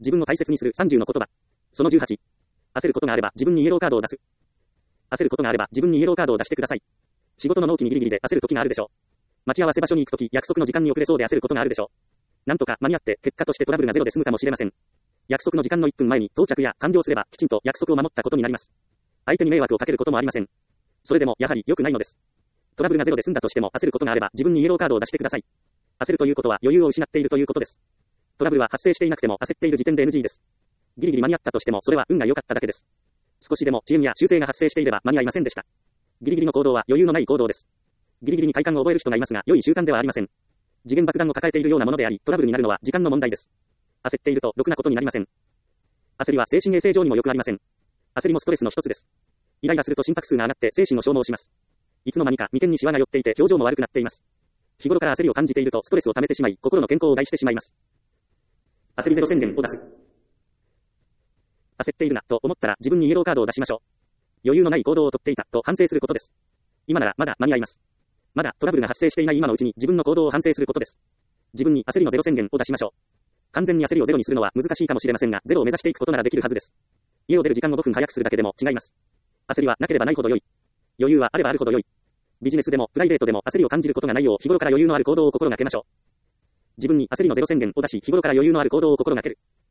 自分を大切にする30の言葉。その18。焦ることがあれば自分にイエローカードを出す。焦ることがあれば自分にイエローカードを出してください。仕事の納期にギリギリで焦る時があるでしょう。待ち合わせ場所に行くとき、約束の時間に遅れそうで焦ることがあるでしょう。なんとか間に合って結果としてトラブルがゼロで済むかもしれません。約束の時間の1分前に到着や完了すればきちんと約束を守ったことになります。相手に迷惑をかけることもありません。それでもやはり良くないのです。トラブルがゼロで済んだとしても焦ることがあれば自分にイエローカードを出してください。焦るということは余裕を失っているということです。トラブルは発生していなくても焦っている時点で NG です。ギリギリ間に合ったとしてもそれは運が良かっただけです。少しでも遅延や修正が発生していれば間に合いませんでした。ギリギリの行動は余裕のない行動です。ギリギリに快感を覚える人がいますが良い習慣ではありません。時限爆弾を抱えているようなものであり、トラブルになるのは時間の問題です。焦っているとろくなことになりません。焦りは精神衛生上にも良くありません。焦りもストレスの一つです。イライラすると心拍数が上がって精神を消耗します。いつの間にか眉間にシワが寄っていて表情も悪くなっています。日頃から焦りを感じているとストレスを溜めてしまい、心の健康を害してしまいます。焦りゼロ宣言を出す。焦っているなと思ったら自分にイエローカードを出しましょう。余裕のない行動をとっていたと反省することです。今ならまだ間に合います。まだトラブルが発生していない今のうちに自分の行動を反省することです。自分に焦りのゼロ宣言を出しましょう。完全に焦りをゼロにするのは難しいかもしれませんが、ゼロを目指していくことならできるはずです。家を出る時間を5分早くするだけでも違います。焦りはなければないほど良い。余裕はあればあるほど良い。ビジネスでもプライベートでも焦りを感じることがないよう日頃から余裕のある行動を心がけましょう。自分に焦りのゼロ宣言を出し、日頃から余裕のある行動を心がける。